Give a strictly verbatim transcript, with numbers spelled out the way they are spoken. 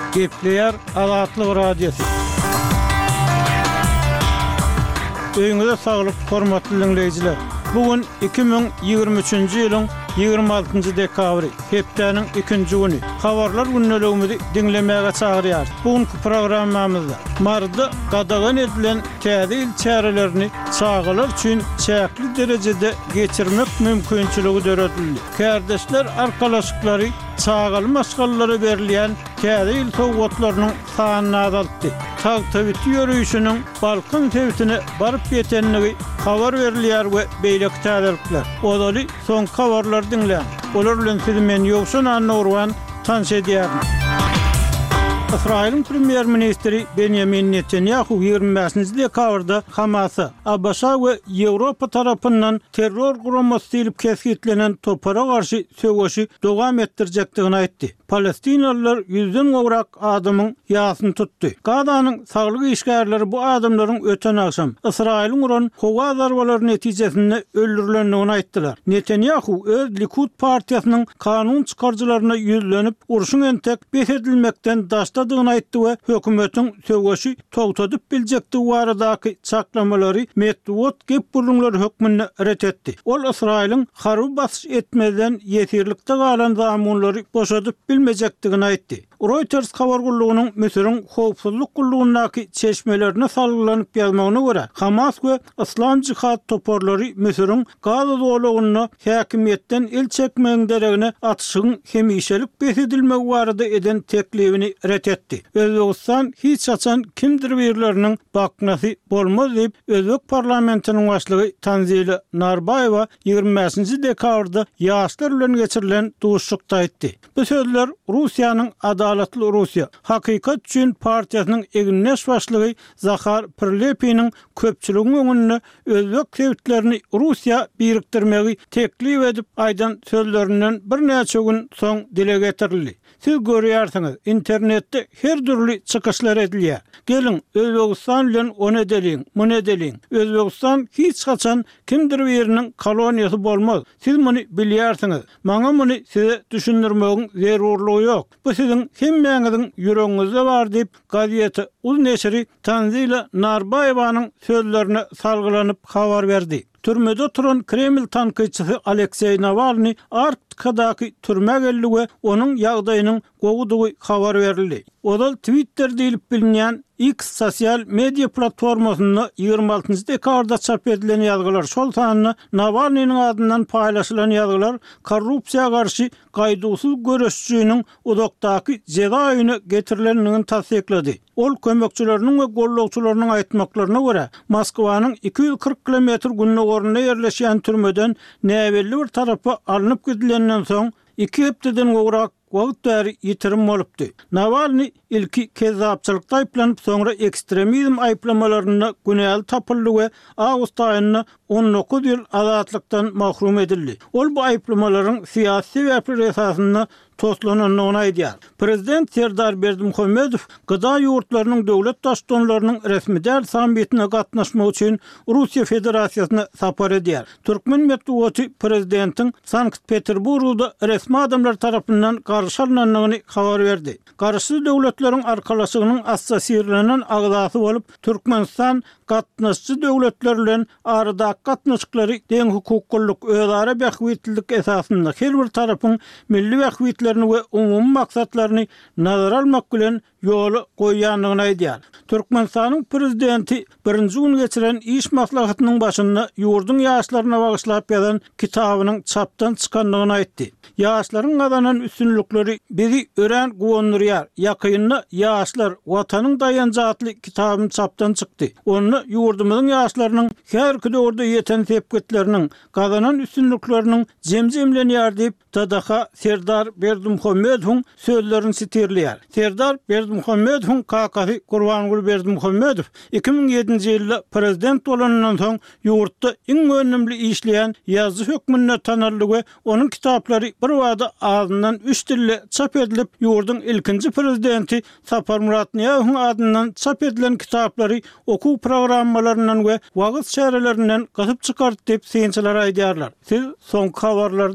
Gepleyer Azatlyk Radiosu. Öýüňize saglyk, hormatly dinleýijiler. Bugün iki bin ýygrimi üçünji ýylyň ýygrimi altynjy dekabry, hepdeniň ikinji güni. Habarlar günnelegimizi dinlemäge çagyrýar. Bugünkü programmamyzda marda gadagan edilen täze il çärelerini çağılar üçin çäkli derejede geçirmek mümkinçiligi döredildi. Kärdeşler arkalaşyklary çağaly maşgallary berilýän täze il sowgatlarynyň sanyny azaltdy. Tag-tawit ýörüýüşiniň balkyn tewitine baryp ýetenligi habar berilýär we beýleki täzelikler. Olary soň habarlar dinleýän. Olar bilen sizi men ýokşan anlagurwan tanış edýärim. İsrail'in Premier Ministri Benjamin Netanyahu ýygrimi beşinji dekabrda Hamas'a, Abbaş'a we Ýewropa tarapyndan terror guramasy diýilip keskitlenen topara garşy söwüşi dowam etdirjekdigini aýtdy. Palestinalılar yüzden gowrak adamyň ýasyny tutdy. Gadanyň saglyk işgärleri bu adamlaryň öten akşam Israil'in uran howa zarbalary netijesinde öldürilendigini aýtdylar. Netanyahu öz Likud partiýasynyň kanun çykarjylaryna ýüzlenip urşun entek besedilmekden daşdadygyny aýtdy we hökümetiň söwüşi togtadyp biljekdigi baradaky çaklamalary metwot gep burunlar hökmüne ret etdi. Ol Israil'in harby basyş etmeden ýetirlikde galan zamanlary boşadyp bilmejekdigini aýtdy. Reuters habar gullugynyň Misiriň howpsuzlyk gullugynaky çeşmelerine salgylanyp ýazmagyna görä, Hamas we İslam Jihad toporlary Misiriň Gaza dowlatyna häkimiýetden el çekmegiň deregine atyşygyň hemişelik besedilmegi barada eden teklifini ret etdi. Özbegistan hiç açan kimdir birleriniň baknasy bolmaz diýip Özbek parlamentiniň başlygy Tanzila Narbayewa ýygrimi beşinji dekabrda ýaşlar bilen geçirilen duşlukda aýtdy. Bu sözler Russiýanyň Adalatly Russiýa Hakykat üçin partiýasynyň egneş başlygy Zahar Prilepiniň köpçüligiň öňünde Özbek tewitlerini Russiýa birikdirmegi teklif edip aýdan sözlerinden bir näçe gün soň dile getirildi. Siz görýärsiňiz, internetde her türlü çykyşlar edilýär. Gelin Özbegistan bilen onu edeliň, muny edeliň. Özbegistan hiç haçan kimdir biriniň koloniýasy bolmaz. Siz muny bilýärsiňiz. Maňa muny size düşündirmegiň zerurlygy ýok. Bu siziň hemmeňiziň ýüregiňizde bar diýip gazeta Uz neşri Tanzila Narbayewanyň sözlerine salgylanyp habar berdi. Türmede oturan Kreml tankyçysy Aleksey Navalny Arktikadaky türme geldi we onuň ýagdaýynyň gowudygy habar berildi. Odal Twitter diýilip bilinýän X sosial media platformasyna ýygrimi altynjy dekabrda çap edilen ýazgylar şol sanyny Navalnyň adyndan paýlaşylan ýazgylar korrupsiýa garşy gaýdusuz görüşçüniň udakdaky jegaýyny getirilendigini tasdiklady. Ol kömekçileriniň we gollawçylarynyň aýtmaklaryna görä, Moskwanyň iki yüz kırk kilometr günlügorunda ýerleşýän türmeden näbelli bir tarapy alınıp gidilenden soň iki hepdeden gowrak wagt bäri ýitirim bolupdy. Navalny ilki kezapçylykda aýplanyp soňra ekstremizm aýplamalaryna günäl tapyldy we awgust aýyna on dokuz ýyl azatlykdan mahrum edildi. Ol bu aýplamalaryň syýasy sebäpleri esasyna toslanynyny aýdýar. Prezident Serdar Berdimuhammedow gyda ýurtlarynyň döwlet daşdanlarynyň resmi däl sammitine gatnaşmak üçin Russiýa Federasiýasyna sapar edýär. Türkmen medeniýeti prezidentiň Sankt-Peterburgda resmi adamlar tarapyndan garşy alınanyny habar berdi. Garşy döwletleriň arkalaşygynyň assosiýerlenen agzasy bolup Türkmenistan gatnaşçy döwletler bilen arada gatnaşyklary deň hukuklyk özara bähwitlik esasynda her bir tarapyň milli bähwitlerini we umumy maksatlaryny nazara almak bilen ýoly goýýanlygyny aýdýar. Türkmenistanyň prezidenti birinji gün geçiren iş maslahatynyň başynda ýurdun ýaşlaryna bagyşlap ýazan kitabynyň çapdan çykanlygyny aýtdy. Ýaşlaryň gazanan üstünlükleri bizi ören gowandyrýar. Ýakynda ýaşlar watanyň daýanjatly kitabyny çapdan çykdy. Onu ýurdumyzyň ýaşlarynyň her kudurda ýeten sepketläriniň gazanan üstünlükleriniň jemjemlenýär diýip T D H Serdar Berdimuhammedowyň sözlerini sitirlýär. Serdar Berdimuhammedowyň kakasy Gurbanguly Berdimuhammedow iki bin ýedinji ýylda prezident bolandan soň ýurtda iň önemli işleýän ýazgy hökmüne tanaldy we onuň kitaplary bir wada ağzından üç dille çap edilip ýurdun ilkinji prezidenti Sapar Murat Niýazowyň adyndan çap edilen kitaplary okuw programmalarynyň we wagt şäherlerinden gasyp çykardy diýip synçylar aýdýarlar. Siz soňky habarlar